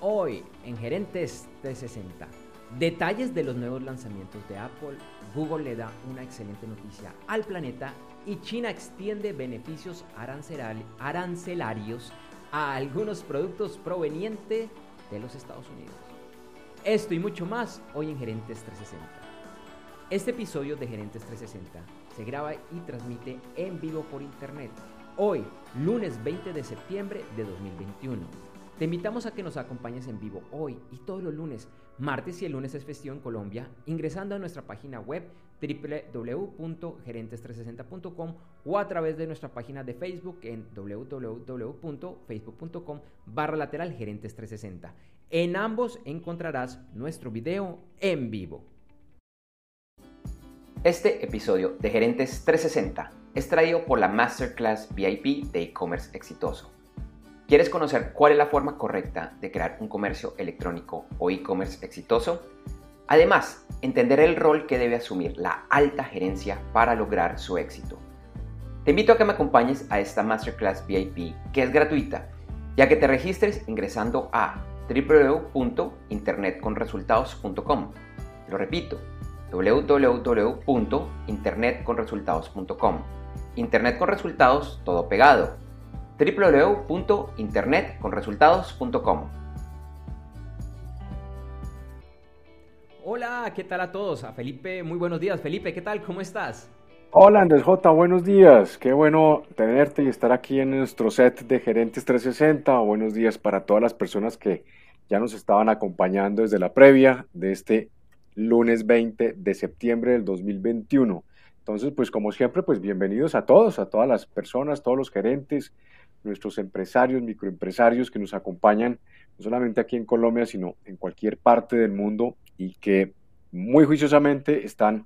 Hoy en Gerentes 360, detalles de los nuevos lanzamientos de Apple, Google le da una excelente noticia al planeta y China extiende beneficios arancelarios a algunos productos provenientes de los Estados Unidos. Esto y mucho más hoy en Gerentes 360. Este episodio de Gerentes 360 se graba y transmite en vivo por internet, hoy, lunes 20 de septiembre de 2021. Te invitamos a que nos acompañes en vivo hoy y todos los lunes, martes y el lunes es festivo en Colombia, ingresando a nuestra página web www.gerentes360.com o a través de nuestra página de Facebook en www.facebook.com/gerentes360. En ambos encontrarás nuestro video en vivo. Este episodio de Gerentes 360 es traído por la Masterclass VIP de e-commerce exitoso. ¿Quieres conocer cuál es la forma correcta de crear un comercio electrónico o e-commerce exitoso? Además, entender el rol que debe asumir la alta gerencia para lograr su éxito. Te invito a que me acompañes a esta Masterclass VIP, que es gratuita, y a que te registres ingresando a www.internetconresultados.com. Lo repito, www.internetconresultados.com. Internet con resultados, todo pegado. www.internetconresultados.com. Hola, ¿qué tal a todos? A Felipe, muy buenos días. Felipe, ¿qué tal? ¿Cómo estás? Hola Andrés J, buenos días. Qué bueno tenerte y estar aquí en nuestro set de Gerentes 360. Buenos días para todas las personas que ya nos estaban acompañando desde la previa de este lunes 20 de septiembre del 2021. Entonces, pues como siempre, pues bienvenidos a todos, a todas las personas, todos los gerentes, nuestros empresarios, microempresarios que nos acompañan, no solamente aquí en Colombia, sino en cualquier parte del mundo y que muy juiciosamente están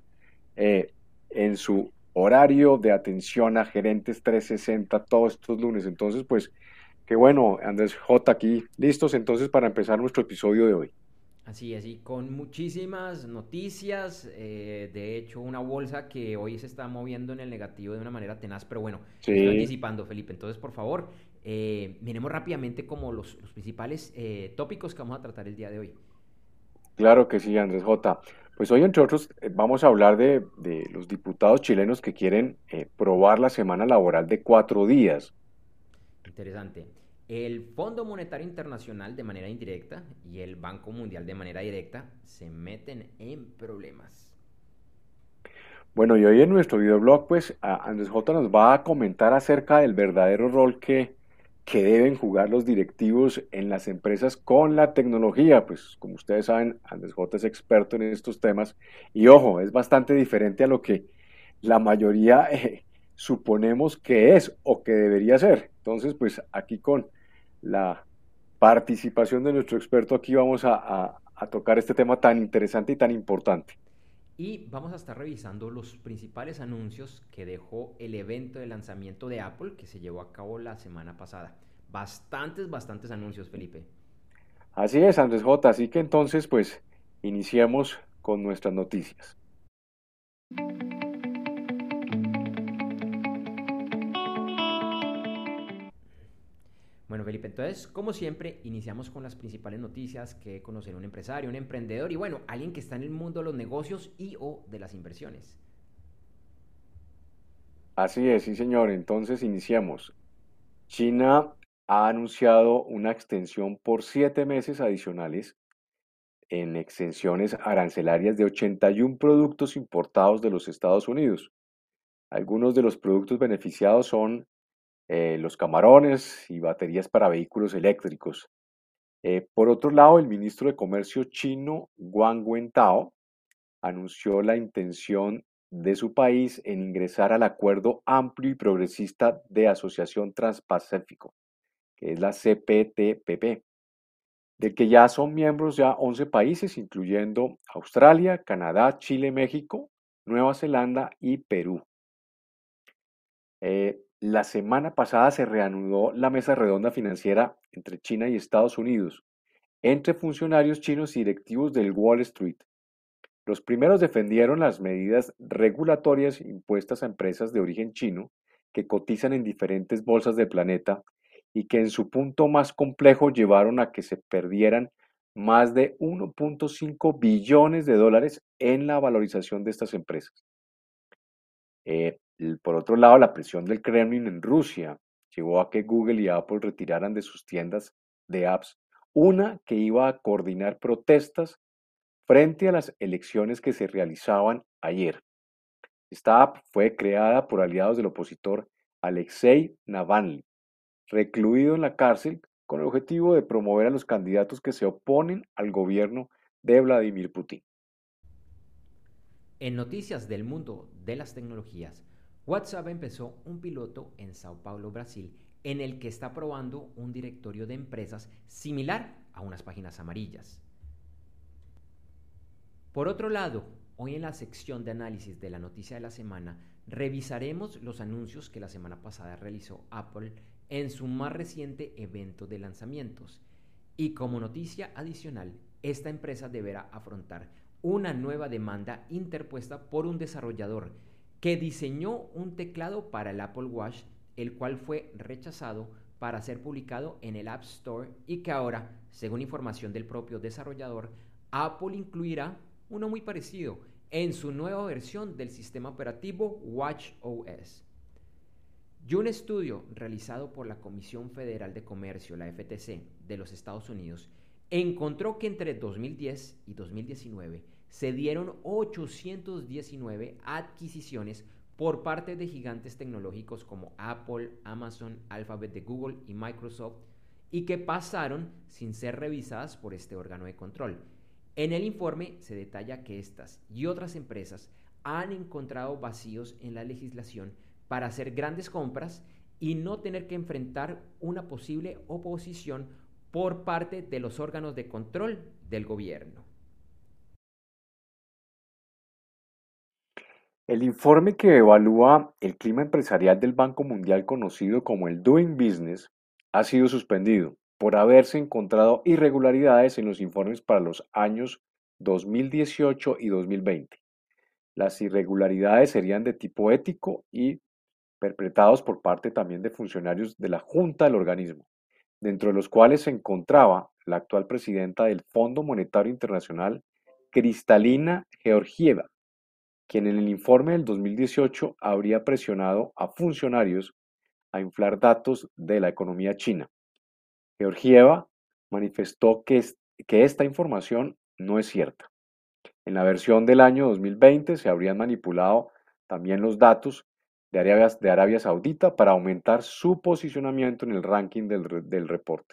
en su horario de atención a Gerentes 360 todos estos lunes. Entonces, pues, qué bueno, Andrés J aquí, listos entonces para empezar nuestro episodio de hoy. Así, con muchísimas noticias, de hecho una bolsa que hoy se está moviendo en el negativo de una manera tenaz, pero bueno, me estoy Sí, anticipando, Felipe, entonces por favor, miremos rápidamente como los principales tópicos que vamos a tratar el día de hoy. claro que sí, Andrés J. Pues hoy, entre otros, vamos a hablar de los diputados chilenos que quieren probar la semana laboral de 4 días. Interesante. El Fondo Monetario Internacional de manera indirecta y el Banco Mundial de manera directa se meten en problemas. Bueno, y hoy en nuestro videoblog, pues Andrés J nos va a comentar acerca del verdadero rol que deben jugar los directivos en las empresas con la tecnología. Pues como ustedes saben, Andrés J es experto en estos temas y ojo, es bastante diferente a lo que la mayoría suponemos que es o que debería ser. Entonces, pues aquí con la participación de nuestro experto, aquí vamos a tocar este tema tan interesante y tan importante. Y vamos a estar revisando los principales anuncios que dejó el evento de lanzamiento de Apple que se llevó a cabo la semana pasada. Bastantes anuncios, Felipe. Así es, Andrés J. Así que entonces, pues, iniciemos con nuestras noticias. Bueno, Felipe, entonces, como siempre, iniciamos con las principales noticias que conocer un empresario, un emprendedor y bueno, alguien que está en el mundo de los negocios y o de las inversiones. Así es, sí, señor. Entonces, iniciamos. China ha anunciado una extensión por 7 meses adicionales en exenciones arancelarias de 81 productos importados de los Estados Unidos. Algunos de los productos beneficiados son los camarones y baterías para vehículos eléctricos. Por otro lado, el ministro de Comercio chino, Wang Wentao, anunció la intención de su país en ingresar al Acuerdo Amplio y Progresista de Asociación Transpacífico, que es la CPTPP, del que ya son miembros ya 11 países, incluyendo Australia, Canadá, Chile, México, Nueva Zelanda y Perú. La semana pasada se reanudó la mesa redonda financiera entre China y Estados Unidos, entre funcionarios chinos y directivos del Wall Street. Los primeros defendieron las medidas regulatorias impuestas a empresas de origen chino que cotizan en diferentes bolsas del planeta y que en su punto más complejo llevaron a que se perdieran más de 1.5 billones de dólares en la valorización de estas empresas. Por otro lado, la presión del Kremlin en Rusia llevó a que Google y Apple retiraran de sus tiendas de apps una que iba a coordinar protestas frente a las elecciones que se realizaban ayer. Esta app fue creada por aliados del opositor Alexei Navalny, recluido en la cárcel con el objetivo de promover a los candidatos que se oponen al gobierno de Vladimir Putin. En noticias del mundo de las tecnologías, WhatsApp empezó un piloto en Sao Paulo, Brasil, en el que está probando un directorio de empresas similar a unas páginas amarillas. Por otro lado, hoy en la sección de análisis de la noticia de la semana, revisaremos los anuncios que la semana pasada realizó Apple en su más reciente evento de lanzamientos. Y como noticia adicional, esta empresa deberá afrontar una nueva demanda interpuesta por un desarrollador que diseñó un teclado para el Apple Watch, el cual fue rechazado para ser publicado en el App Store y que ahora, según información del propio desarrollador, Apple incluirá uno muy parecido en su nueva versión del sistema operativo watchOS. Y un estudio realizado por la Comisión Federal de Comercio, la FTC, de los Estados Unidos, encontró que entre 2010 y 2019 se dieron 819 adquisiciones por parte de gigantes tecnológicos como Apple, Amazon, Alphabet de Google y Microsoft, y que pasaron sin ser revisadas por este órgano de control. En el informe se detalla que estas y otras empresas han encontrado vacíos en la legislación para hacer grandes compras y no tener que enfrentar una posible oposición por parte de los órganos de control del gobierno. El informe que evalúa el clima empresarial del Banco Mundial, conocido como el Doing Business, ha sido suspendido por haberse encontrado irregularidades en los informes para los años 2018 y 2020. Las irregularidades serían de tipo ético y perpetrados por parte también de funcionarios de la Junta del organismo, dentro de los cuales se encontraba la actual presidenta del Fondo Monetario Internacional, Kristalina Georgieva, quien en el informe del 2018 habría presionado a funcionarios a inflar datos de la economía china. Georgieva manifestó que esta información no es cierta. En la versión del año 2020 se habrían manipulado también los datos de Arabia Saudita para aumentar su posicionamiento en el ranking del reporte.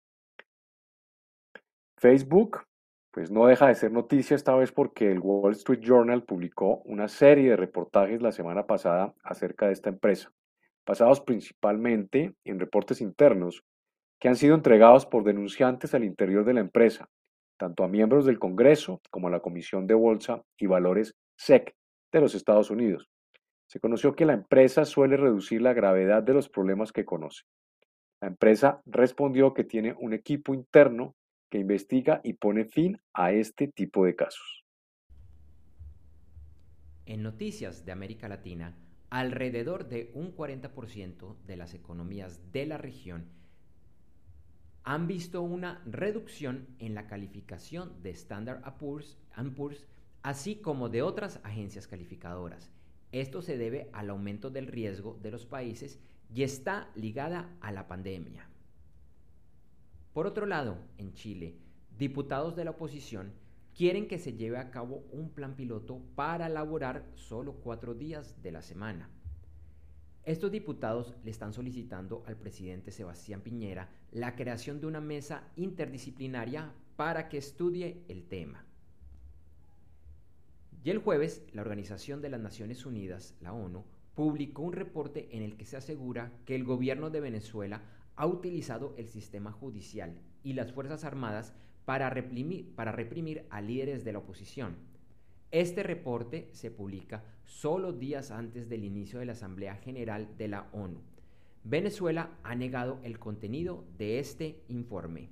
Facebook, pues no deja de ser noticia esta vez porque el Wall Street Journal publicó una serie de reportajes la semana pasada acerca de esta empresa, basados principalmente en reportes internos que han sido entregados por denunciantes al interior de la empresa, tanto a miembros del Congreso como a la Comisión de Bolsa y Valores SEC de los Estados Unidos. Se conoció que la empresa suele reducir la gravedad de los problemas que conoce. La empresa respondió que tiene un equipo interno que investiga y pone fin a este tipo de casos. En noticias de América Latina, alrededor de un 40% de las economías de la región han visto una reducción en la calificación de Standard Poor's, así como de otras agencias calificadoras. Esto se debe al aumento del riesgo de los países y está ligada a la pandemia. Por otro lado, en Chile, diputados de la oposición quieren que se lleve a cabo un plan piloto para laborar solo 4 días de la semana. Estos diputados le están solicitando al presidente Sebastián Piñera la creación de una mesa interdisciplinaria para que estudie el tema. Y el jueves, la Organización de las Naciones Unidas, la ONU, publicó un reporte en el que se asegura que el gobierno de Venezuela ha utilizado el sistema judicial y las Fuerzas Armadas para reprimir a líderes de la oposición. Este reporte se publica solo días antes del inicio de la Asamblea General de la ONU. Venezuela ha negado el contenido de este informe.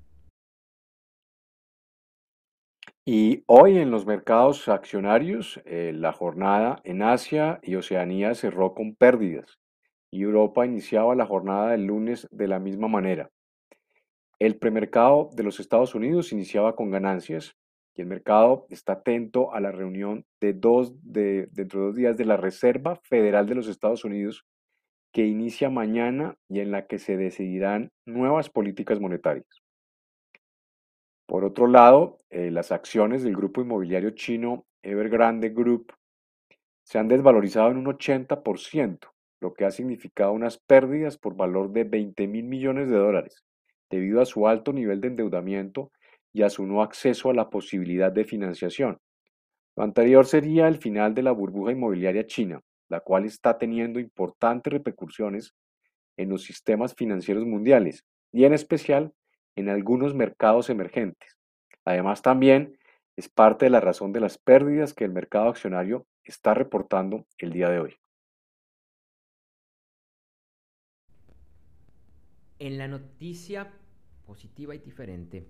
Y hoy en los mercados accionarios, la jornada en Asia y Oceanía cerró con pérdidas y Europa iniciaba la jornada del lunes de la misma manera. El premercado de los Estados Unidos iniciaba con ganancias y el mercado está atento a la reunión dentro de 2 días de la Reserva Federal de los Estados Unidos que inicia mañana y en la que se decidirán nuevas políticas monetarias. Por otro lado, las acciones del grupo inmobiliario chino Evergrande Group se han desvalorizado en un 80%, lo que ha significado unas pérdidas por valor de 20.000 millones de dólares, debido a su alto nivel de endeudamiento y a su no acceso a la posibilidad de financiación. Lo anterior sería el final de la burbuja inmobiliaria china, la cual está teniendo importantes repercusiones en los sistemas financieros mundiales y en especial en algunos mercados emergentes. Además, también es parte de la razón de las pérdidas que el mercado accionario está reportando el día de hoy. En la noticia positiva y diferente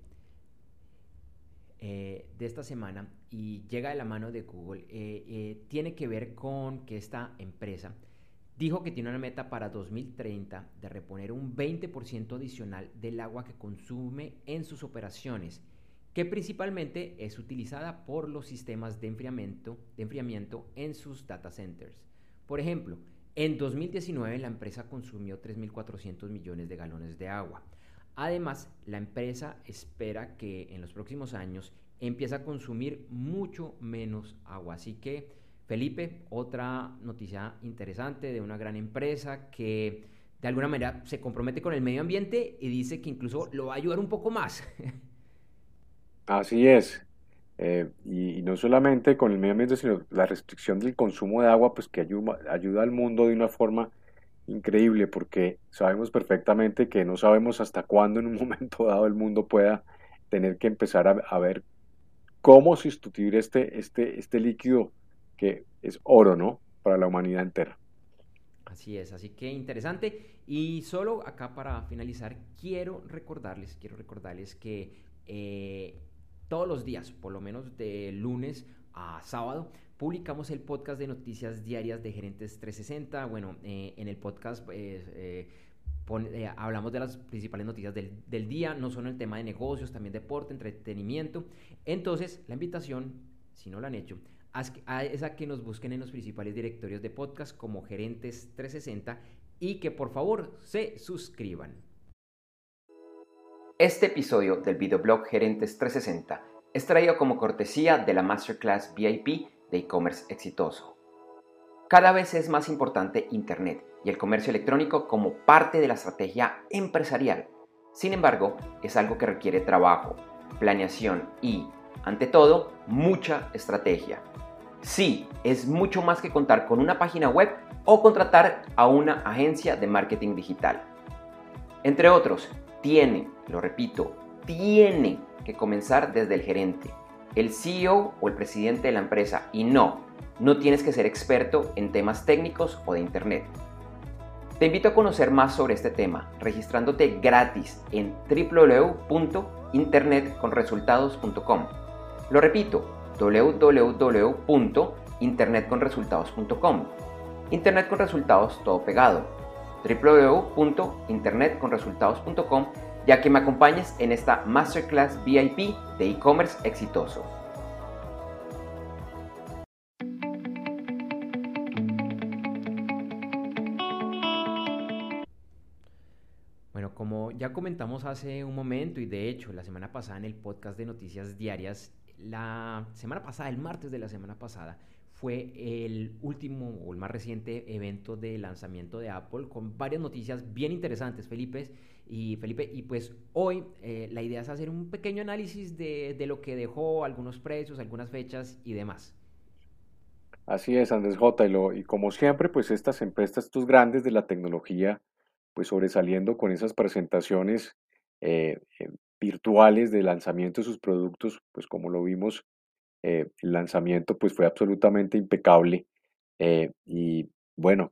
de esta semana, y llega de la mano de Google, tiene que ver con que esta empresa dijo que tiene una meta para 2030 de reponer un 20% adicional del agua que consume en sus operaciones, que principalmente es utilizada por los sistemas de enfriamiento en sus data centers. Por ejemplo, en 2019 la empresa consumió 3.400 millones de galones de agua. Además, la empresa espera que en los próximos años empiece a consumir mucho menos agua. Así que, Felipe, otra noticia interesante de una gran empresa que de alguna manera se compromete con el medio ambiente y dice que incluso lo va a ayudar un poco más. Así es. Y no solamente con el medio ambiente, sino la restricción del consumo de agua, pues que ayuda al mundo de una forma increíble, porque sabemos perfectamente que no sabemos hasta cuándo en un momento dado el mundo pueda tener que empezar a ver cómo sustituir este líquido que es oro, ¿no? Para la humanidad entera. Así es, así que interesante. Y solo acá para finalizar, quiero recordarles que todos los días, por lo menos de lunes a sábado, publicamos el podcast de noticias diarias de Gerentes 360. Bueno, en el podcast hablamos de las principales noticias del día, no solo el tema de negocios, también deporte, entretenimiento. Entonces, la invitación, si no lo han hecho, es a que nos busquen en los principales directorios de podcast como Gerentes 360 y que por favor se suscriban. Este episodio del videoblog Gerentes 360 es traído como cortesía de la Masterclass VIP de e-commerce exitoso. Cada vez es más importante Internet y el comercio electrónico como parte de la estrategia empresarial. Sin embargo, es algo que requiere trabajo, planeación y, ante todo, mucha estrategia. Sí, es mucho más que contar con una página web o contratar a una agencia de marketing digital. Entre otros, tiene que comenzar desde el gerente, el CEO o el presidente de la empresa y no tienes que ser experto en temas técnicos o de Internet. Te invito a conocer más sobre este tema registrándote gratis en www.internetconresultados.com. Lo repito, www.internetconresultados.com. Internet con resultados todo pegado. www.internetconresultados.com, ya que me acompañes en esta Masterclass VIP de e-commerce exitoso. Bueno, como ya comentamos hace un momento y de hecho la semana pasada en el podcast de noticias diarias, la semana pasada, el martes de la semana pasada, fue el último o el más reciente evento de lanzamiento de Apple con varias noticias bien interesantes, Felipe. Y pues hoy la idea es hacer un pequeño análisis de lo que dejó, algunos precios, algunas fechas y demás. Así es, Andrés J. Y como siempre, pues estas empresas, estos grandes de la tecnología, pues sobresaliendo con esas presentaciones virtuales de lanzamiento de sus productos, pues como lo vimos, el lanzamiento pues fue absolutamente impecable y bueno,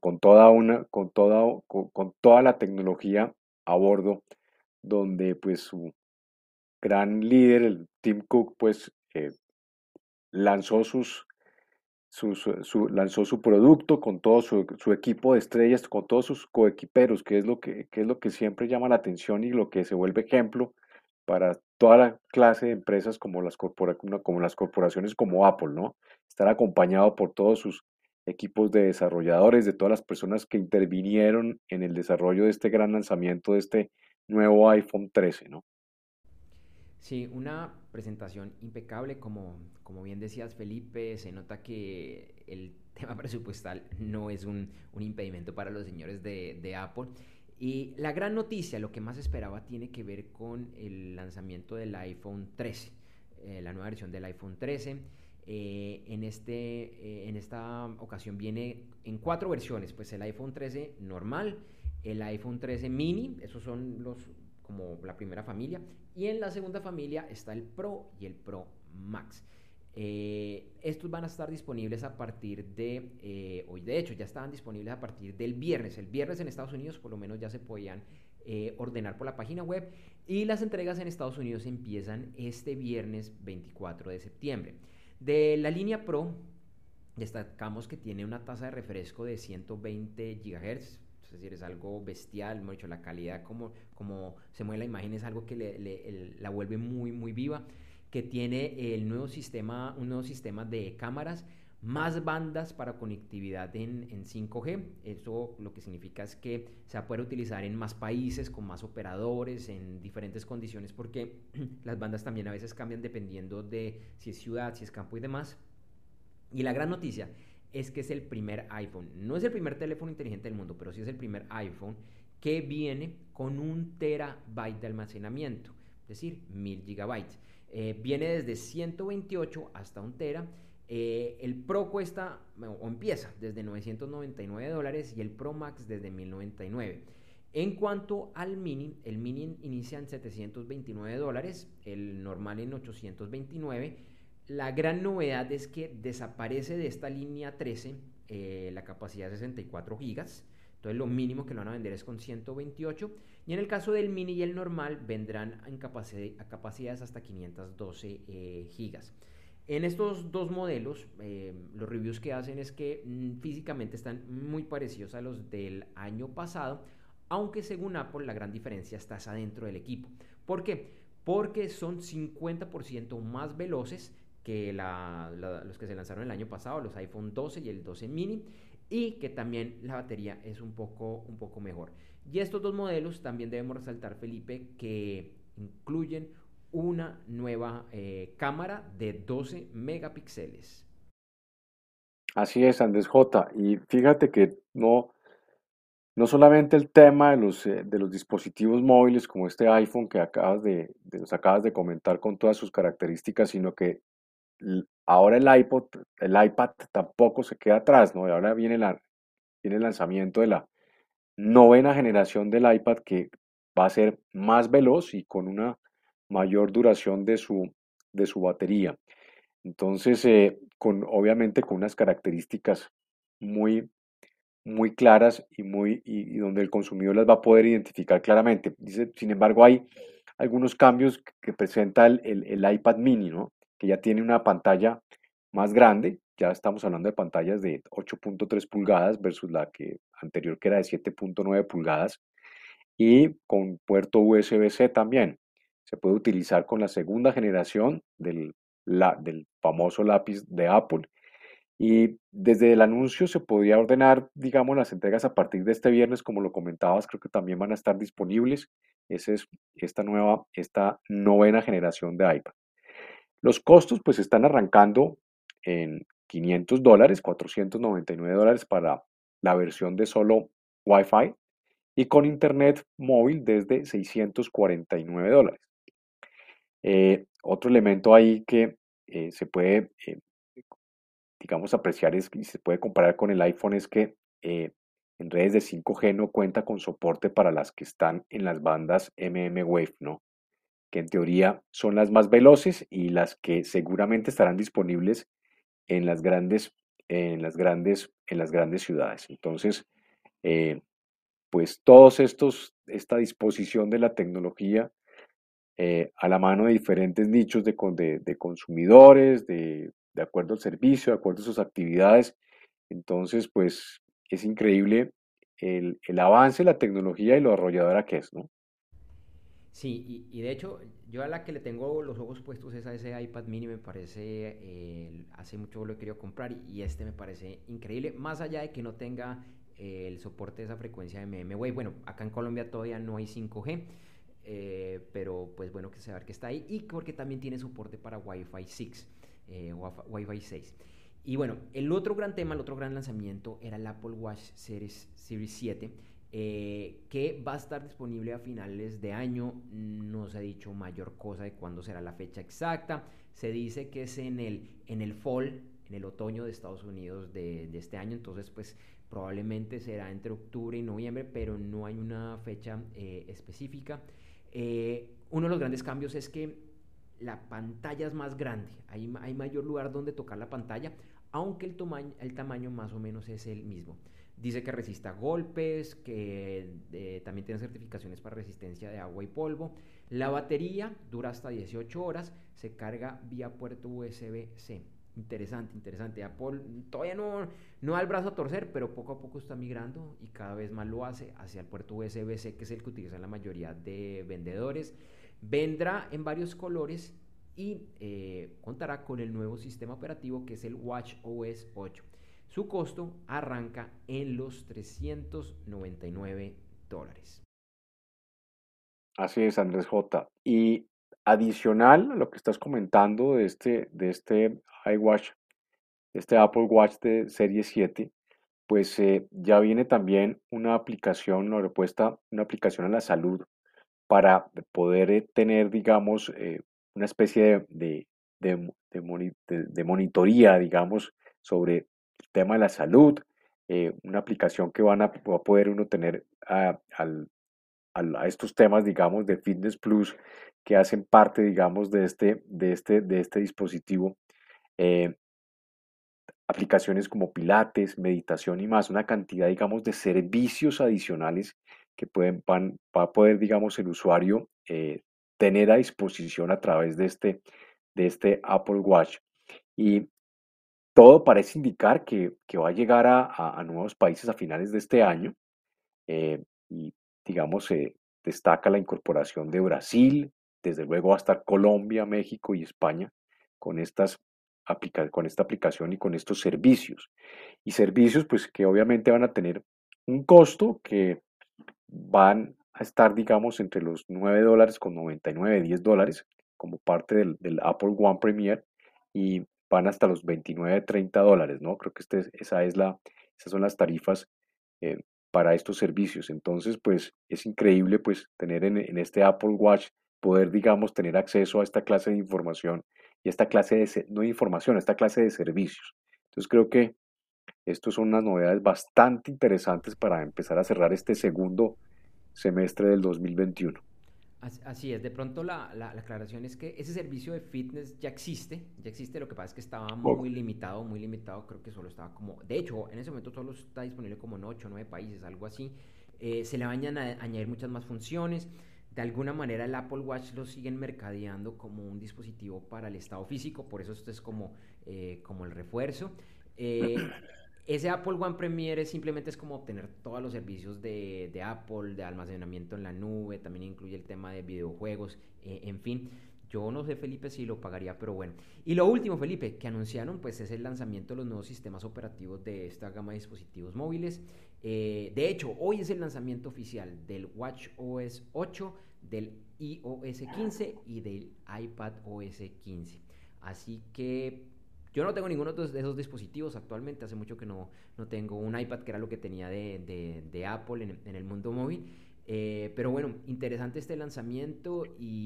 con toda la tecnología a bordo, donde pues su gran líder, el Tim Cook, pues lanzó lanzó su producto con todo su equipo de estrellas, con todos sus coequiperos, que es lo que siempre llama la atención y lo que se vuelve ejemplo para toda la clase de empresas como como las corporaciones como Apple, ¿no? Estar acompañado por todos sus equipos de desarrolladores, de todas las personas que intervinieron en el desarrollo de este gran lanzamiento de este nuevo iPhone 13, ¿no? Sí, una presentación impecable, como bien decías, Felipe. Se nota que el tema presupuestal no es un impedimento para los señores de Apple. Y la gran noticia, lo que más esperaba, tiene que ver con el lanzamiento del iPhone 13, la nueva versión del iPhone 13. En esta ocasión viene en 4 versiones, pues el iPhone 13 normal, el iPhone 13 mini, esos son los como la primera familia, y en la segunda familia está el Pro y el Pro Max. Estos van a estar disponibles a partir de hoy. De hecho, ya estaban disponibles a partir del viernes. El viernes en Estados Unidos por lo menos ya se podían ordenar por la página web, y las entregas en Estados Unidos empiezan este viernes 24 de septiembre. De la línea Pro, destacamos que tiene una tasa de refresco de 120 GHz, es decir, es algo bestial. Hemos dicho, la calidad como se mueve la imagen es algo que la vuelve muy, muy viva, que tiene un nuevo sistema de cámaras, más bandas para conectividad en 5G. Eso lo que significa es que se va a poder utilizar en más países, con más operadores, en diferentes condiciones, porque las bandas también a veces cambian dependiendo de si es ciudad, si es campo y demás. Y la gran noticia es que es el primer iPhone, no es el primer teléfono inteligente del mundo, pero sí es el primer iPhone que viene con 1 TB de almacenamiento, es decir, 1000 GB. Viene desde 128 hasta 1 TB. El Pro cuesta o empieza desde $999 y el Pro Max desde $1099. En cuanto al mini, el mini inicia en $729, el normal en $829. La gran novedad es que desaparece de esta línea 13 la capacidad de 64 gigas. Entonces lo mínimo que lo van a vender es con 128. Y en el caso del mini y el normal vendrán a capacidades hasta 512 gigas. En estos dos modelos, los reviews que hacen es que físicamente están muy parecidos a los del año pasado, aunque según Apple la gran diferencia está adentro del equipo. ¿Por qué? Porque son 50% más veloces que los que se lanzaron el año pasado, los iPhone 12 y el 12 mini, y que también la batería es un poco mejor. Y estos dos modelos también debemos resaltar, Felipe, que incluyen una nueva cámara de 12 megapíxeles. Así es, Andrés J. Y fíjate que no solamente el tema de los dispositivos móviles como este iPhone que nos acabas de comentar con todas sus características, sino que ahora el iPad tampoco se queda atrás, ¿no? Y ahora viene el lanzamiento de la novena generación del iPad, que va a ser más veloz y con una mayor duración de su batería. Entonces, obviamente con unas características muy, muy claras y donde el consumidor las va a poder identificar claramente. Dice, sin embargo, hay algunos cambios que presenta el iPad mini, ¿no? Que ya tiene una pantalla más grande. Ya estamos hablando de pantallas de 8.3 pulgadas versus la anterior, que era de 7.9 pulgadas, y con puerto USB-C también. Se puede utilizar con la segunda generación del famoso lápiz de Apple. Y desde el anuncio se podía ordenar, digamos, las entregas a partir de este viernes, como lo comentabas. Creo que también van a estar disponibles. Esa es esta novena generación de iPad. Los costos pues están arrancando en $500, $499 para la versión de solo Wi-Fi, y con internet móvil desde $649. Otro elemento ahí que se puede, digamos, apreciar y se puede comparar con el iPhone es que en redes de 5G no cuenta con soporte para las que están en las bandas mmWave, ¿no? Que en teoría son las más veloces y las que seguramente estarán disponibles en en las grandes ciudades. Entonces, pues esta disposición de la tecnología a la mano de diferentes nichos de consumidores, de acuerdo al servicio, de acuerdo a sus actividades. Entonces, pues es increíble el avance, la tecnología y lo arrolladora que es, ¿no? Sí, y de hecho, yo a la que le tengo los ojos puestos es a ese iPad mini, me parece, hace mucho lo he querido comprar y este me parece increíble, más allá de que no tenga el soporte de esa frecuencia de mmWave. Bueno, acá en Colombia todavía no hay 5G, pero pues bueno, que saber que está ahí y porque también tiene soporte para Wi-Fi 6, Wi-Fi 6. Y bueno, el otro gran tema, el otro gran lanzamiento era el Apple Watch Series 7, que va a estar disponible a finales de año. No se ha dicho mayor cosa de cuándo será la fecha exacta. Se dice que es en el fall, en el otoño de Estados Unidos de este año. Entonces, pues probablemente será entre octubre y noviembre, pero no hay una fecha específica. Uno de los grandes cambios es que la pantalla es más grande, hay mayor lugar donde tocar la pantalla, aunque el tamaño más o menos es el mismo. Dice que resista golpes, que también tiene certificaciones para resistencia de agua y polvo. La batería dura hasta 18 horas, se carga vía puerto USB-C. Interesante, interesante. Apple todavía no da el brazo a torcer, pero poco a poco está migrando y cada vez más lo hace hacia el puerto USB-C, que es el que utilizan la mayoría de vendedores. Vendrá en varios colores y contará con el nuevo sistema operativo que es el WatchOS 8. Su costo arranca en los $399. Así es, Andrés J. Y adicional a lo que estás comentando de este iWatch, este Apple Watch de serie 7, pues ya viene también una aplicación, una respuesta, una aplicación a la salud para poder tener, digamos, una especie de monitoría, digamos, sobre el tema de la salud, una aplicación que va a poder uno tener a estos temas, digamos, de Fitness Plus, que hacen parte, digamos, de este dispositivo. eh, Aplicaciones como Pilates, meditación y más, una cantidad, digamos, de servicios adicionales que va a poder, digamos, el usuario tener a disposición a través de este Apple Watch. Y todo parece indicar que va a llegar a nuevos países a finales de este año. Y, digamos, se destaca la incorporación de Brasil, desde luego va a estar Colombia, México y España con con esta aplicación y con estos servicios. Y servicios, pues, que obviamente van a tener un costo que van a estar, digamos, entre los $9.99, $10, como parte del Apple One Premier, y van hasta los $29, $30, ¿no? Creo que esas son las tarifas eh, para estos servicios. Entonces, pues es increíble pues tener en este Apple Watch, poder, digamos, tener acceso a esta clase de información y esta clase no de información, esta clase de servicios. Entonces creo que estos son unas novedades bastante interesantes para empezar a cerrar este segundo semestre del 2021. Así es, de pronto la aclaración es que ese servicio de fitness ya existe, lo que pasa es que estaba Oh, muy limitado, creo que solo estaba como, de hecho, en ese momento solo está disponible como en 8 o 9 países, algo así. Se le van a añadir muchas más funciones. De alguna manera el Apple Watch lo siguen mercadeando como un dispositivo para el estado físico, por eso esto es como el refuerzo. Eh, Ese Apple One Premier simplemente es como obtener todos los servicios de Apple, de almacenamiento en la nube, también incluye el tema de videojuegos, en fin. Yo no sé, Felipe, si lo pagaría, pero bueno. Y lo último, Felipe, que anunciaron, pues es el lanzamiento de los nuevos sistemas operativos de esta gama de dispositivos móviles. De hecho, hoy es el lanzamiento oficial del WatchOS 8, del iOS 15 y del iPadOS 15. Así que yo no tengo ninguno de esos dispositivos actualmente. Hace mucho que no tengo un iPad, que era lo que tenía de Apple en el mundo móvil. Pero bueno, interesante este lanzamiento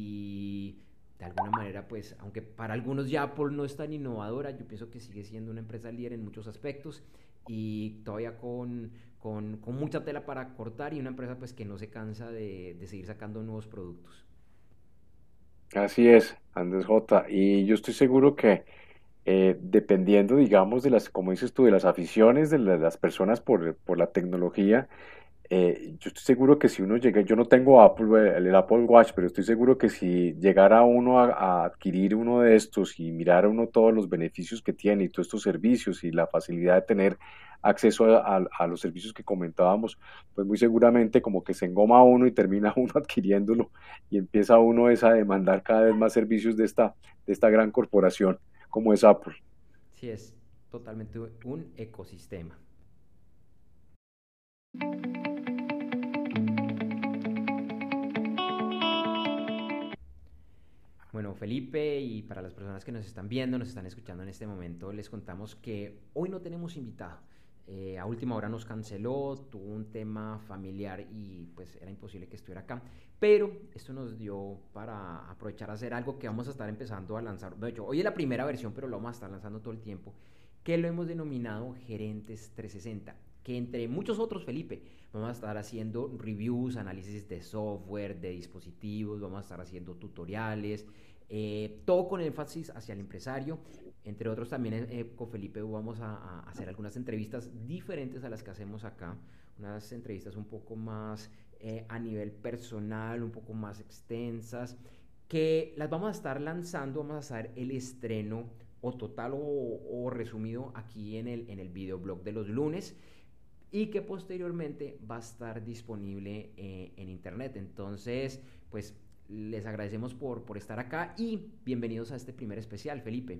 y de alguna manera, pues, aunque para algunos ya Apple no es tan innovadora, yo pienso que sigue siendo una empresa líder en muchos aspectos y todavía con mucha tela para cortar y una empresa pues que no se cansa de seguir sacando nuevos productos. así es, Andrés J. Y yo estoy seguro que dependiendo, digamos, como dices tú, de las aficiones de las personas por la tecnología, Yo estoy seguro que si uno llega, yo no tengo Apple, el Apple Watch, pero estoy seguro que si llegara uno a adquirir uno de estos y mirara uno todos los beneficios que tiene y todos estos servicios y la facilidad de tener acceso a los servicios que comentábamos, pues muy seguramente como que se engoma uno y termina uno adquiriéndolo y empieza uno a demandar cada vez más servicios de esta gran corporación como es Apple. Sí, es totalmente un ecosistema. Bueno, Felipe, y para las personas que nos están viendo, nos están escuchando en este momento, les contamos que hoy no tenemos invitado. A última hora nos canceló, tuvo un tema familiar y pues era imposible que estuviera acá. Pero esto nos dio para aprovechar a hacer algo que vamos a estar empezando a lanzar. De hecho, hoy es la primera versión, pero lo vamos a estar lanzando todo el tiempo, que lo hemos denominado Gerentes 360, que entre muchos otros, Felipe, vamos a estar haciendo reviews, análisis de software, de dispositivos, vamos a estar haciendo tutoriales, todo con énfasis hacia el empresario. Entre otros también con Felipe vamos a hacer algunas entrevistas diferentes a las que hacemos acá, unas entrevistas un poco más a nivel personal, un poco más extensas, que las vamos a estar lanzando, vamos a hacer el estreno o total o resumido aquí en el videoblog de los lunes, y que posteriormente va a estar disponible en internet. Entonces, pues les agradecemos por estar acá y bienvenidos a este primer especial, Felipe.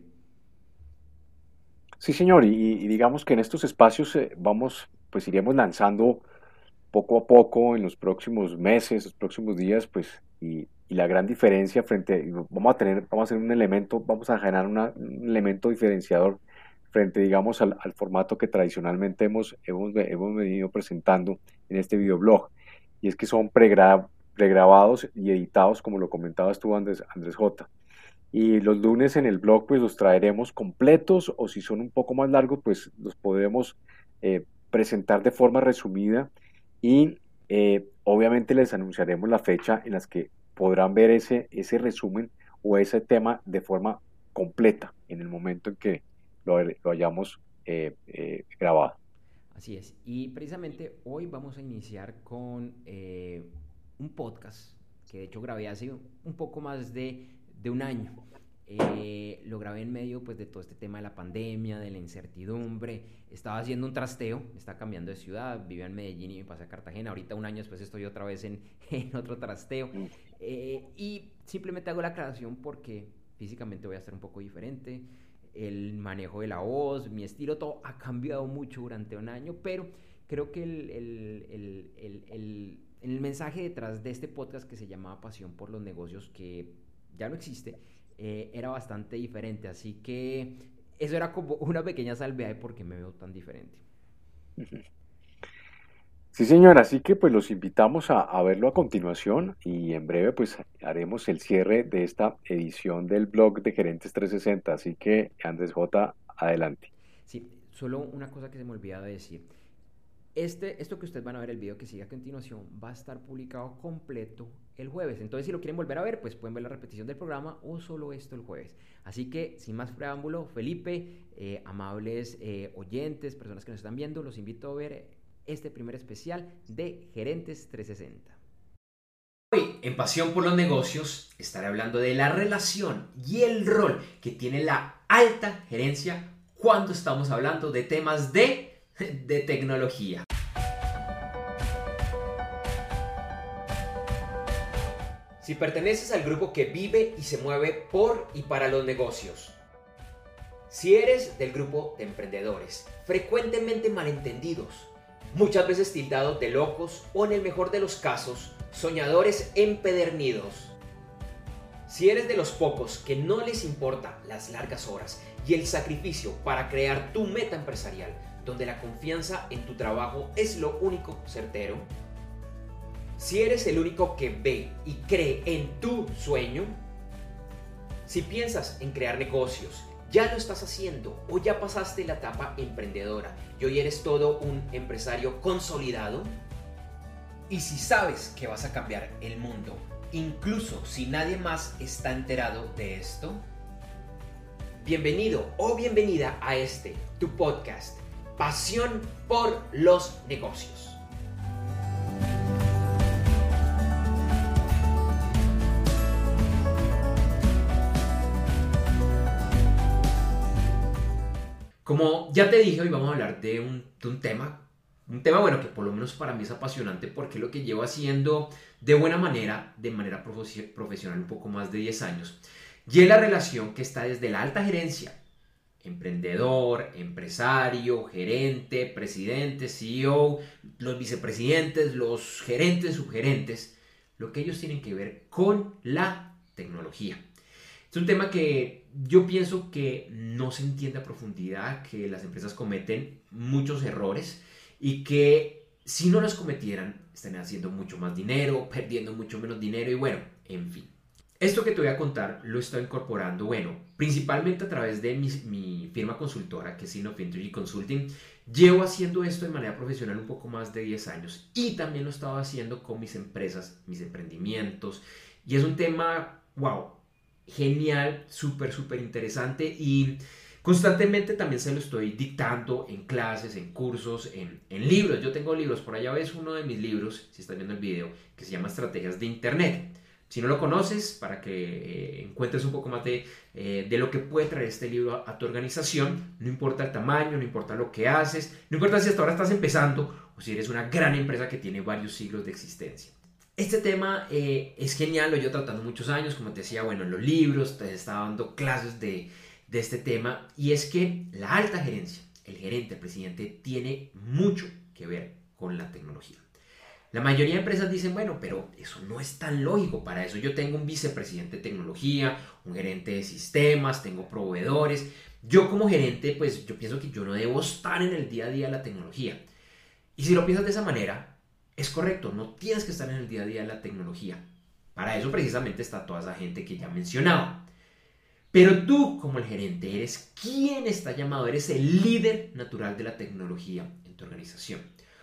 Sí, señor, y digamos que en estos espacios pues iremos lanzando poco a poco en los próximos meses, los próximos días, pues, y la gran diferencia vamos a hacer un elemento, vamos a generar un elemento diferenciador frente, digamos, al formato que tradicionalmente hemos venido presentando en este videoblog, y es que son pregrabados y editados, como lo comentabas tú, Andrés J. Y los lunes en el blog pues los traeremos completos, o si son un poco más largos pues los podremos presentar de forma resumida, y obviamente les anunciaremos la fecha en las que podrán ver ese resumen o ese tema de forma completa en el momento en que lo hayamos grabado. Así es, y precisamente hoy vamos a iniciar con un podcast que de hecho grabé hace un poco más de un año. Lo grabé en medio pues de todo este tema de la pandemia, de la incertidumbre. Estaba haciendo un trasteo, estaba cambiando de ciudad, vivía en Medellín y me pasé a Cartagena. Ahorita un año después estoy otra vez en otro trasteo, y simplemente hago la aclaración porque físicamente voy a estar un poco diferente. El manejo de la voz, mi estilo, todo ha cambiado mucho durante un año, pero creo que el mensaje detrás de este podcast, que se llamaba Pasión por los Negocios, que ya no existe, era bastante diferente, así que eso era como una pequeña salvedad de por qué me veo tan diferente. Sí, señor, así que pues los invitamos a verlo a continuación, y en breve pues haremos el cierre de esta edición del blog de Gerentes 360, así que Andrés J, adelante. Sí, solo una cosa que se me olvidaba de decir. Esto que ustedes van a ver, el video que sigue a continuación, va a estar publicado completo el jueves. Entonces, si lo quieren volver a ver, pues pueden ver la repetición del programa o solo esto el jueves. Así que, sin más preámbulo, Felipe, amables oyentes, personas que nos están viendo, los invito a ver este primer especial de Gerentes 360. Hoy, en Pasión por los Negocios, estaré hablando de la relación y el rol que tiene la alta gerencia cuando estamos hablando de temas de tecnología. Si perteneces al grupo que vive y se mueve por y para los negocios, si eres del grupo de emprendedores frecuentemente malentendidos, muchas veces tildados de locos o, en el mejor de los casos, soñadores empedernidos, si eres de los pocos que no les importa las largas horas y el sacrificio para crear tu meta empresarial, donde la confianza en tu trabajo es lo único certero, si eres el único que ve y cree en tu sueño, si piensas en crear negocios, ya lo estás haciendo o ya pasaste la etapa emprendedora y hoy eres todo un empresario consolidado, y si sabes que vas a cambiar el mundo, incluso si nadie más está enterado de esto, bienvenido o bienvenida a tu podcast, Pasión por los Negocios. Como ya te dije, hoy vamos a hablar de un tema bueno, que por lo menos para mí es apasionante porque es lo que llevo haciendo de manera profesional un poco más de 10 años. Y es la relación que está desde la alta gerencia, emprendedor, empresario, gerente, presidente, CEO, los vicepresidentes, los gerentes, subgerentes, lo que ellos tienen que ver con la tecnología. Es un tema que yo pienso que no se entiende a profundidad, que las empresas cometen muchos errores y que si no los cometieran estarían haciendo mucho más dinero, perdiendo mucho menos dinero y bueno, en fin. Esto que te voy a contar lo estoy incorporando, bueno, principalmente a través de mi firma consultora, que es Innofintegy Consulting. Llevo haciendo esto de manera profesional un poco más de 10 años y también lo estaba haciendo con mis empresas, mis emprendimientos. Y es un tema, wow, genial, súper, súper interesante y constantemente también se lo estoy dictando en clases, en cursos, en libros. Yo tengo libros, por allá ves uno de mis libros, si estás viendo el video, que se llama Estrategias de Internet. Si no lo conoces, para que encuentres un poco más de lo que puede traer este libro a tu organización, no importa el tamaño, no importa lo que haces, no importa si hasta ahora estás empezando o si eres una gran empresa que tiene varios siglos de existencia. Este tema es genial, lo llevo tratando muchos años, como te decía, bueno, en los libros, te estaba dando clases de este tema, y es que la alta gerencia, el gerente, el presidente, tiene mucho que ver con la tecnología. La mayoría de empresas dicen, bueno, pero eso no es tan lógico, para eso yo tengo un vicepresidente de tecnología, un gerente de sistemas, tengo proveedores. Yo como gerente, pues yo pienso que yo no debo estar en el día a día de la tecnología. Y si lo piensas de esa manera, es correcto, no tienes que estar en el día a día de la tecnología. Para eso precisamente está toda esa gente que ya he mencionado. Pero tú, como el gerente, eres quien está llamado, eres el líder natural de la tecnología en tu organización.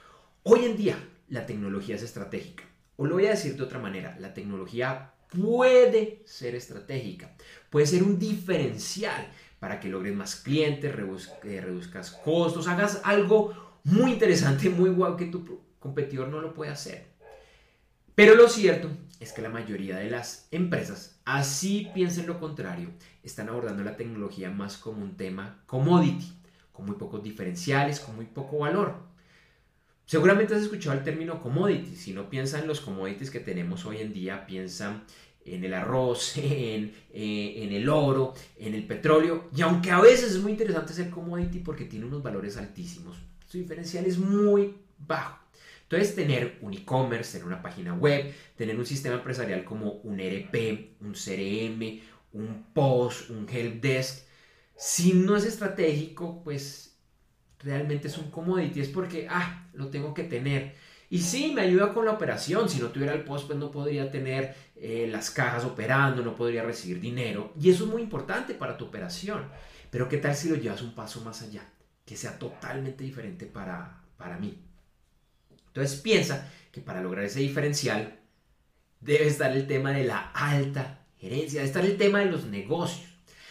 Hoy en día, la tecnología es estratégica. O lo voy a decir de otra manera, la tecnología puede ser estratégica, puede ser un diferencial para que logres más clientes, reduzcas costos, hagas algo muy interesante, muy guau que tu competidor no lo puede hacer. Pero lo cierto es que la mayoría de las empresas, así piensen lo contrario, están abordando la tecnología más como un tema commodity, con muy pocos diferenciales, con muy poco valor. Seguramente has escuchado el término commodity. Si no piensa en los commodities que tenemos hoy en día, piensa en el arroz, en el oro, en el petróleo. Y aunque a veces es muy interesante ser commodity porque tiene unos valores altísimos, su diferencial es muy bajo. Entonces, tener un e-commerce, tener una página web, tener un sistema empresarial como un ERP, un CRM, un POS, un helpdesk, si no es estratégico, pues realmente es un commodity, es porque, lo tengo que tener. Y sí, me ayuda con la operación. Si no tuviera el POS, pues no podría tener las cajas operando, no podría recibir dinero. Y eso es muy importante para tu operación. Pero ¿qué tal si lo llevas un paso más allá? Que sea totalmente diferente para mí. Entonces piensa que para lograr ese diferencial debe estar el tema de la alta gerencia, debe estar el tema de los negocios.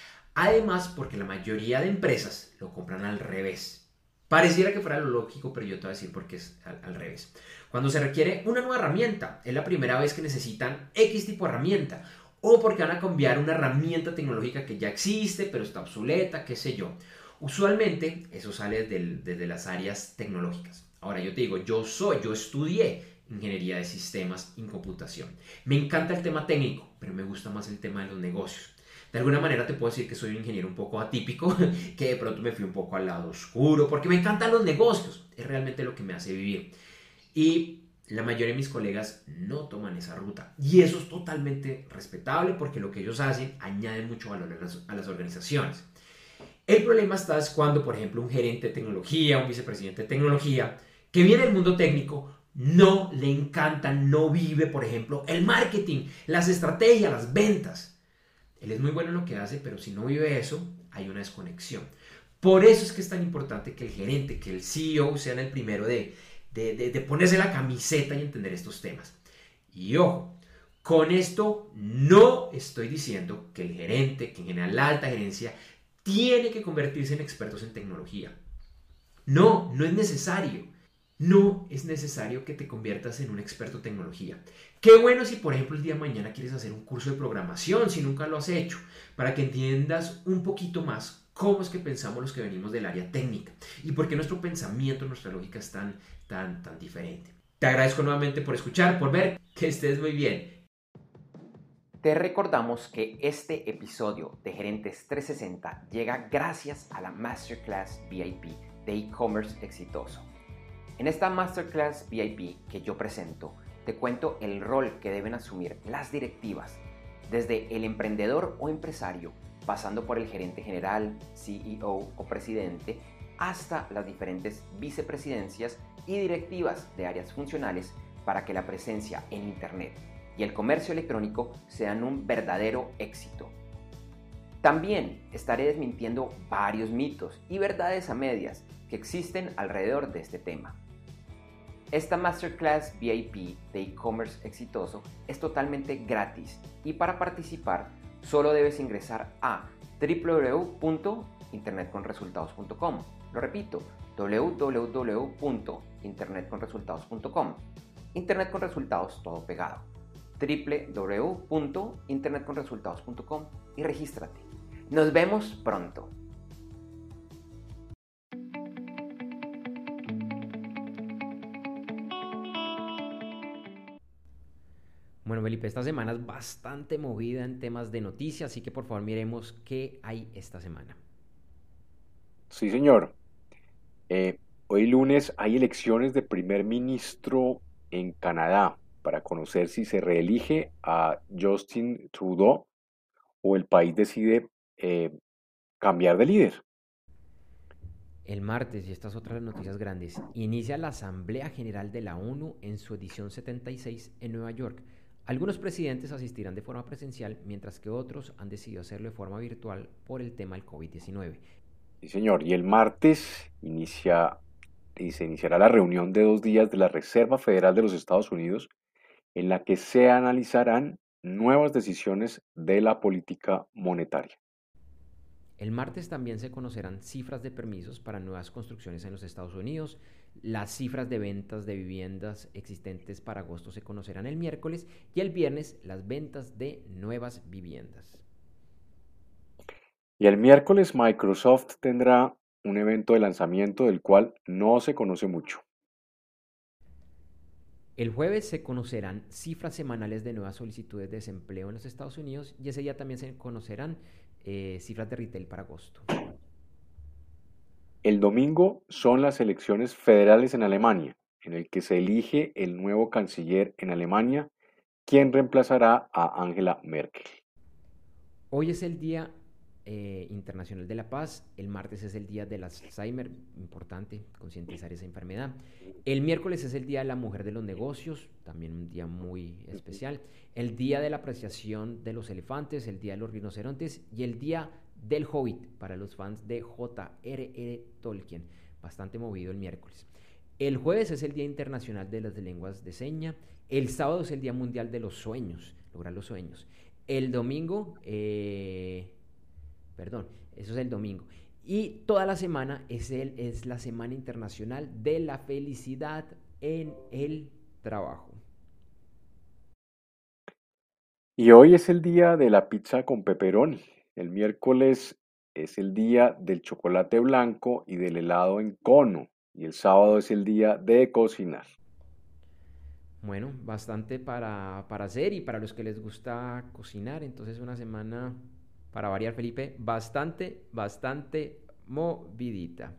Además, porque la mayoría de empresas lo compran al revés. Pareciera que fuera lo lógico, pero yo te voy a decir por qué es al revés. Cuando se requiere una nueva herramienta, es la primera vez que necesitan X tipo de herramienta, o porque van a cambiar una herramienta tecnológica que ya existe, pero está obsoleta, qué sé yo. Usualmente eso sale desde las áreas tecnológicas. Ahora yo te digo, yo estudié ingeniería de sistemas en computación. Me encanta el tema técnico, pero me gusta más el tema de los negocios. De alguna manera te puedo decir que soy un ingeniero un poco atípico, que de pronto me fui un poco al lado oscuro, porque me encantan los negocios. Es realmente lo que me hace vivir. Y la mayoría de mis colegas no toman esa ruta. Y eso es totalmente respetable porque lo que ellos hacen añade mucho valor a las organizaciones. El problema está es cuando, por ejemplo, un gerente de tecnología, un vicepresidente de tecnología, que viene del mundo técnico, no le encanta, no vive, por ejemplo, el marketing, las estrategias, las ventas. Él es muy bueno en lo que hace, pero si no vive eso, hay una desconexión. Por eso es que es tan importante que el gerente, que el CEO sean el primero de ponerse la camiseta y entender estos temas. Y ojo, con esto no estoy diciendo que el gerente, que en general la alta gerencia, tiene que convertirse en expertos en tecnología. No es necesario. No es necesario que te conviertas en un experto en tecnología. Qué bueno si, por ejemplo, el día de mañana quieres hacer un curso de programación, si nunca lo has hecho, para que entiendas un poquito más cómo es que pensamos los que venimos del área técnica y por qué nuestro pensamiento, nuestra lógica es tan diferente. Te agradezco nuevamente por escuchar, por ver, que estés muy bien. Te recordamos que este episodio de Gerentes 360 llega gracias a la Masterclass VIP de e-commerce exitoso. En esta Masterclass VIP que yo presento, te cuento el rol que deben asumir las directivas, desde el emprendedor o empresario, pasando por el gerente general, CEO o presidente, hasta las diferentes vicepresidencias y directivas de áreas funcionales para que la presencia en Internet y el comercio electrónico sean un verdadero éxito. También estaré desmintiendo varios mitos y verdades a medias que existen alrededor de este tema. Esta Masterclass VIP de e-commerce exitoso es totalmente gratis y para participar solo debes ingresar a www.internetconresultados.com. Lo repito, www.internetconresultados.com. Internet con resultados todo pegado. www.internetconresultados.com y regístrate. Nos vemos pronto. Bueno, Felipe, esta semana es bastante movida en temas de noticias, así que por favor miremos qué hay esta semana. Sí, señor. Hoy lunes hay elecciones de primer ministro en Canadá para conocer si se reelige a Justin Trudeau o el país decide cambiar de líder. El martes, y estas otras noticias grandes, inicia la Asamblea General de la ONU en su edición 76 en Nueva York. Algunos presidentes asistirán de forma presencial, mientras que otros han decidido hacerlo de forma virtual por el tema del COVID-19. Sí, señor. Y el martes se iniciará la reunión de 2 días de la Reserva Federal de los Estados Unidos, en la que se analizarán nuevas decisiones de la política monetaria. El martes también se conocerán cifras de permisos para nuevas construcciones en los Estados Unidos. Las cifras de ventas de viviendas existentes para agosto se conocerán el miércoles y el viernes las ventas de nuevas viviendas. Y el miércoles Microsoft tendrá un evento de lanzamiento del cual no se conoce mucho. El jueves se conocerán cifras semanales de nuevas solicitudes de desempleo en los Estados Unidos y ese día también se conocerán cifras de retail para agosto. El domingo son las elecciones federales en Alemania, en el que se elige el nuevo canciller en Alemania, quien reemplazará a Angela Merkel. Hoy es el Día Internacional de la Paz, el martes es el Día del Alzheimer, importante concientizar esa enfermedad. El miércoles es el Día de la Mujer de los Negocios, también un día muy especial. El Día de la Apreciación de los Elefantes, el Día de los Rinocerontes y el Día del Hobbit para los fans de J.R.R. Tolkien, bastante movido el miércoles. El jueves es el Día Internacional de las Lenguas de Seña. El sábado es el Día Mundial de los Sueños, lograr los sueños. El domingo, eso es el domingo. Y toda la semana es la Semana Internacional de la Felicidad en el Trabajo. Y hoy es el día de la pizza con pepperoni. El miércoles es el día del chocolate blanco y del helado en cono. Y el sábado es el día de cocinar. Bueno, bastante para hacer y para los que les gusta cocinar. Entonces una semana, para variar, Felipe, bastante movidita.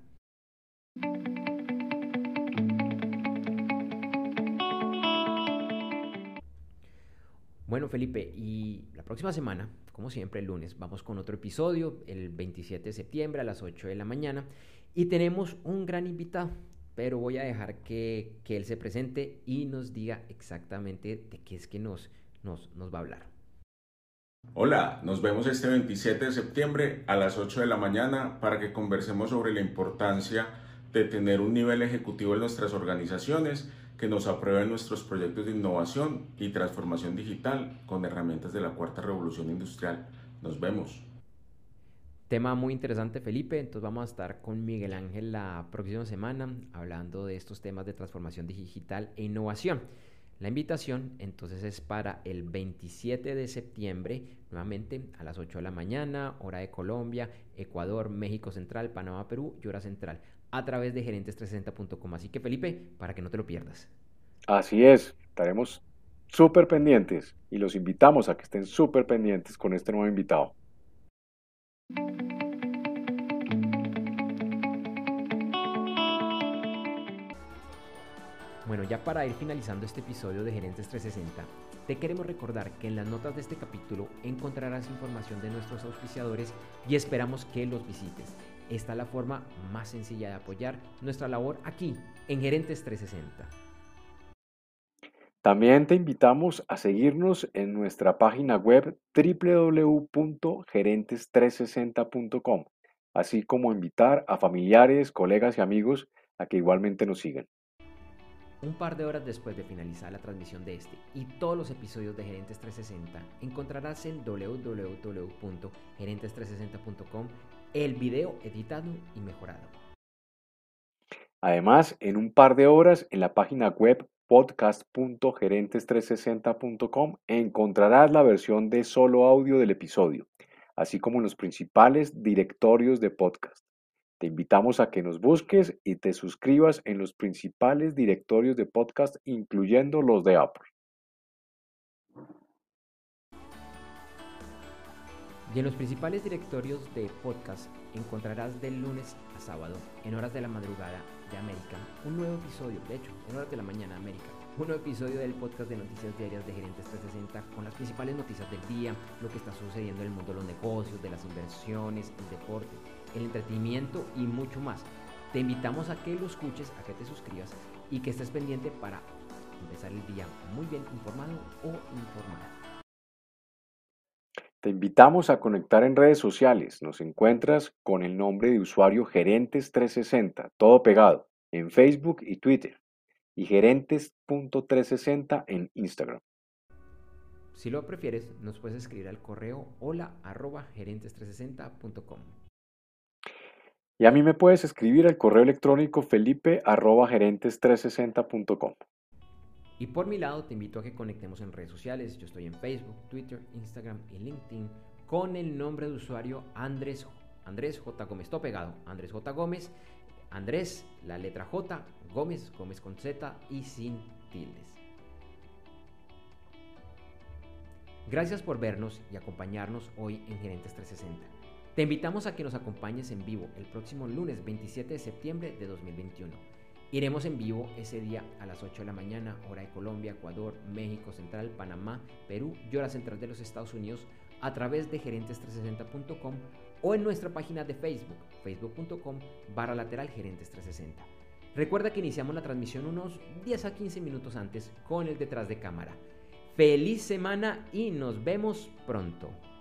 Bueno, Felipe, y la próxima semana, como siempre el lunes, vamos con otro episodio, el 27 de septiembre a las 8 de la mañana, y tenemos un gran invitado, pero voy a dejar que él se presente y nos diga exactamente de qué es que nos va a hablar. Hola, nos vemos este 27 de septiembre a las 8 de la mañana para que conversemos sobre la importancia de tener un nivel ejecutivo en nuestras organizaciones que nos aprueben nuestros proyectos de innovación y transformación digital con herramientas de la cuarta revolución industrial. Nos vemos. Tema muy interesante, Felipe. Entonces vamos a estar con Miguel Ángel la próxima semana hablando de estos temas de transformación digital e innovación. La invitación entonces es para el 27 de septiembre, nuevamente a las 8 de la mañana, hora de Colombia, Ecuador, México Central, Panamá, Perú y hora central, a través de gerentes360.com. Así que Felipe, para que no te lo pierdas. Así es, estaremos súper pendientes y los invitamos a que estén súper pendientes con este nuevo invitado. Bueno, ya para ir finalizando este episodio de Gerentes 360, te queremos recordar que en las notas de este capítulo encontrarás información de nuestros auspiciadores y esperamos que los visites. Esta es la forma más sencilla de apoyar nuestra labor aquí en Gerentes 360. También te invitamos a seguirnos en nuestra página web www.gerentes360.com, así como invitar a familiares, colegas y amigos a que igualmente nos sigan. Un par de horas después de finalizar la transmisión de este y todos los episodios de Gerentes 360, encontrarás en www.gerentes360.com el video editado y mejorado. Además, en un par de horas en la página web podcast.gerentes360.com encontrarás la versión de solo audio del episodio, así como en los principales directorios de podcast. Te invitamos a que nos busques y te suscribas en los principales directorios de podcast, incluyendo los de Apple. Y en los principales directorios de podcast encontrarás de lunes a sábado, en horas de la madrugada de América, un nuevo episodio, de hecho, en horas de la mañana de América, un nuevo episodio del podcast de noticias diarias de Gerentes 360 con las principales noticias del día, lo que está sucediendo en el mundo de los negocios, de las inversiones, el deporte, el entretenimiento y mucho más. Te invitamos a que lo escuches, a que te suscribas y que estés pendiente para empezar el día muy bien informado o informada. Te invitamos a conectar en redes sociales. Nos encuentras con el nombre de usuario Gerentes360, todo pegado, en Facebook y Twitter, y gerentes.360 en Instagram. Si lo prefieres, nos puedes escribir al correo hola@gerentes360.com. Y a mí me puedes escribir al correo electrónico felipe@gerentes360.com. Y por mi lado te invito a que conectemos en redes sociales. Yo estoy en Facebook, Twitter, Instagram y LinkedIn con el nombre de usuario Andrés J. Gómez, todo pegado, Andrés J. Gómez, Andrés, la letra J, Gómez con Z y sin tildes. Gracias por vernos y acompañarnos hoy en Gerentes 360. Te invitamos a que nos acompañes en vivo el próximo lunes 27 de septiembre de 2021. Iremos en vivo ese día a las 8 de la mañana, hora de Colombia, Ecuador, México Central, Panamá, Perú y hora central de los Estados Unidos a través de gerentes360.com o en nuestra página de Facebook, facebook.com/gerentes360. Recuerda que iniciamos la transmisión unos 10 a 15 minutos antes con el detrás de cámara. ¡Feliz semana y nos vemos pronto!